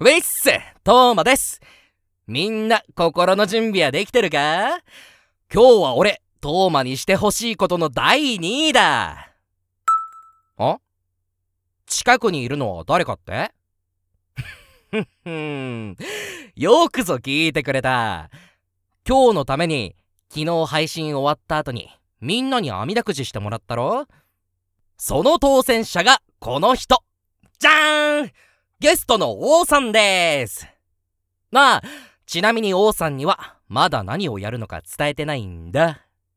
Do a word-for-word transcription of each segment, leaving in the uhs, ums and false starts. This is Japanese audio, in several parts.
ウェイッス、トーマです。みんな心の準備はできてるか？今日は俺トーマにしてほしいことのだいにいだ。あ？近くにいるのは誰かって？ふんふん、よくぞ聞いてくれた。今日のために昨日配信終わった後にみんなに網だくじしてもらったろ。その当選者がこの人。じゃーん、ゲストの王さんです。まあちなみに王さんにはまだ何をやるのか伝えてないんだ。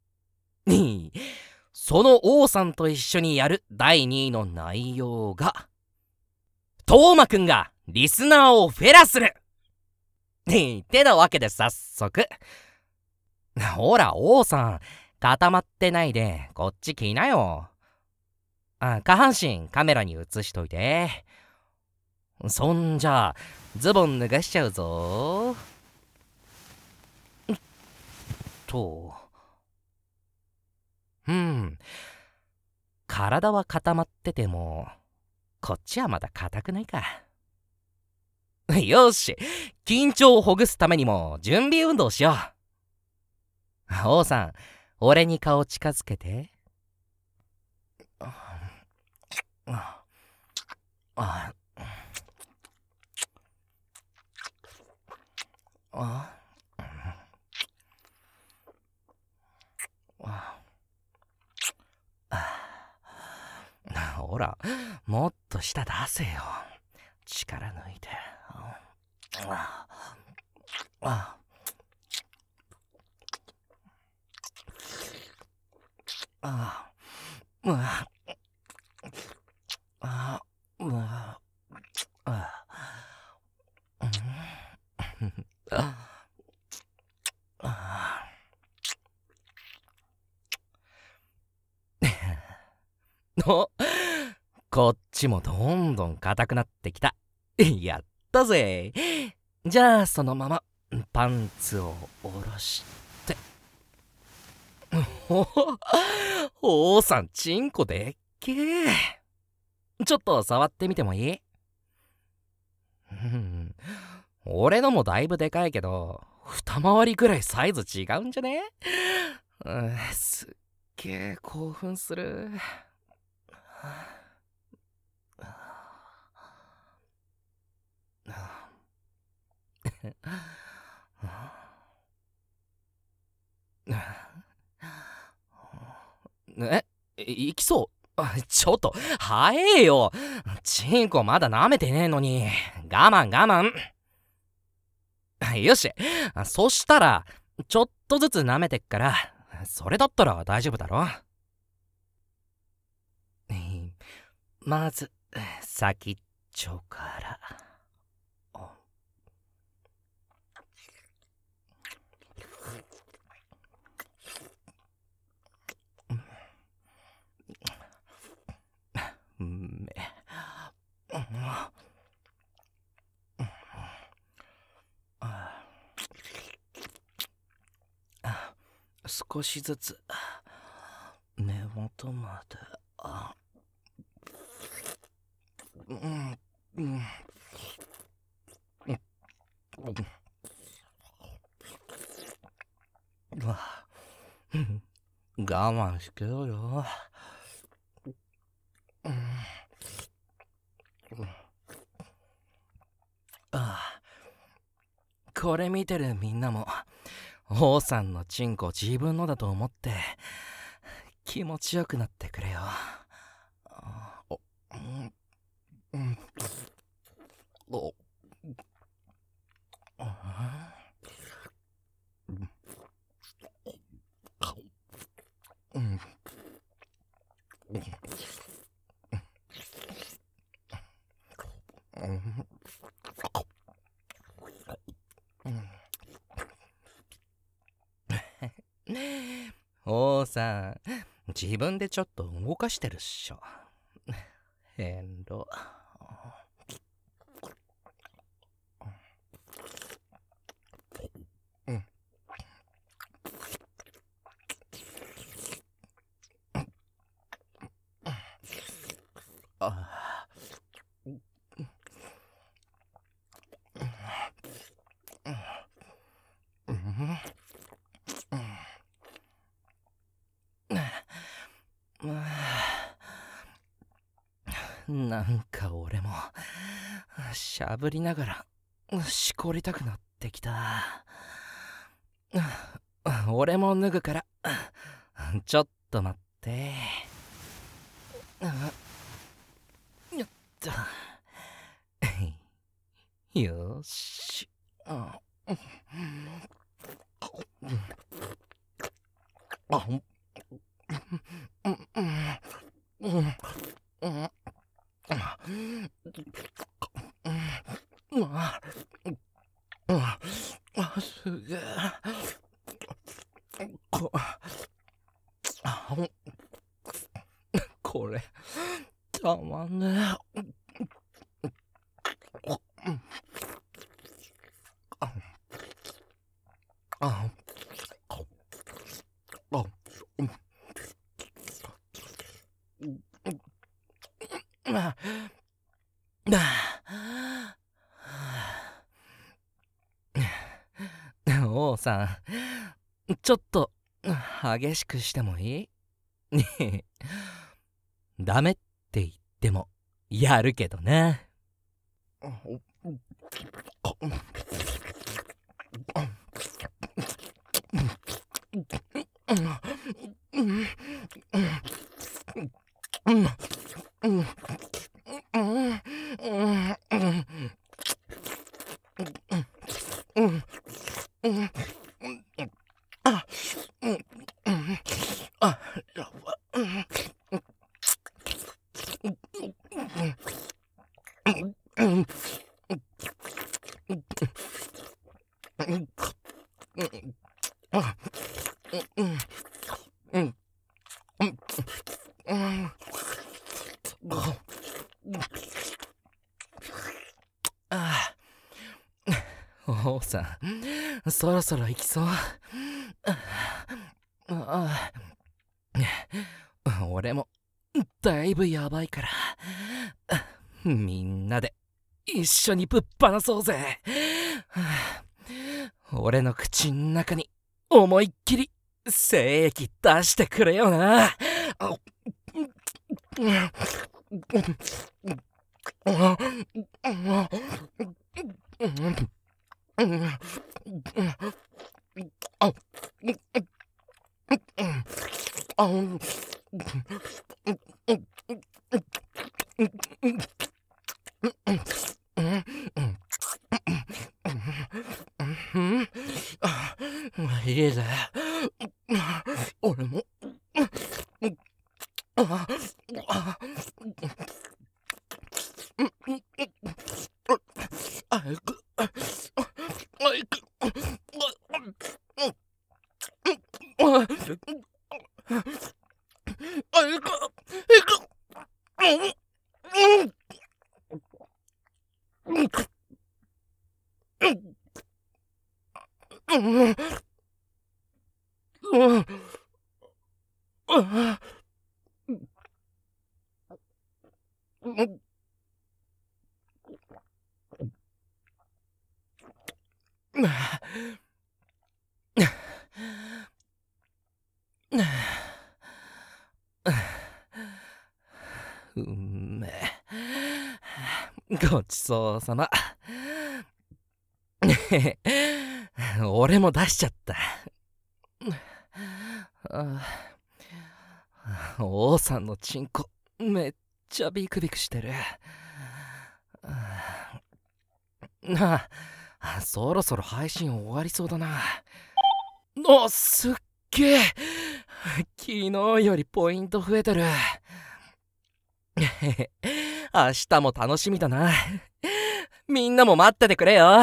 その王さんと一緒にやるだいにいの内容が、トーマくんがリスナーをフェラするってなわけで、早速ほら王さん、固まってないでこっち来なよ。あ、下半身カメラに映しといて。そんじゃズボン脱がしちゃうぞ。とうん体は固まっててもこっちはまだ硬くないか。よし、緊張をほぐすためにも準備運動しよう。王さん、俺に顔近づけて。あああほら、もっと舌出せよ。力抜いて。あああうわあうわあお、こっちもどんどん硬くなってきた。やったぜ。じゃあそのままパンツを下ろして。お王さん、チンコでっけえ。ちょっと触ってみてもいい？俺のもだいぶでかいけど二回りくらいサイズ違うんじゃね？うん、すっげえ興奮する。え、行きそう？ちょっと早えよ。チンコまだ舐めてねえのに。我慢我慢。よし、そしたらちょっとずつ舐めてっから、それだったら大丈夫だろ。まず先っちょから。め少しずつ根元まで。あうんうんうわ我慢してろよ。ああ、これ見てるみんなも王さんのチンコ自分のだと思って気持ちよくなってくれよ。おうんうんおうん王さん、自分でちょっと動かしてるっしょ。変路。あなんか俺もしゃぶりながらしこりたくなってきた。俺も脱ぐからちょっと待って。よっと。よし。あすげえ。ここれたまんねえ。あ王さん、ちょっと激しくしてもいい？ダメって言ってもやるけどね。王さん、そろそろ行きそう。俺もだいぶやばいから、みんなで一緒にぶっ放そうぜ。俺の口ん中に思いっきり精液出してくれよな。いいぜ。俺も。うんめえ。ごちそうさま。俺も出しちゃった。王さんのチンコめっちゃビクビクしてる。なあ、そろそろ配信終わりそうだな。あ、すっげえ。昨日よりポイント増えてる。明日も楽しみだな。みんなも待っててくれよ。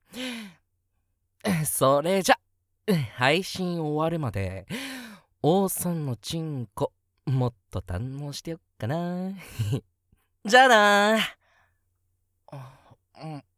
それじゃ配信終わるまで王さんのチンコもっと堪能してよっかな。じゃあな。うん。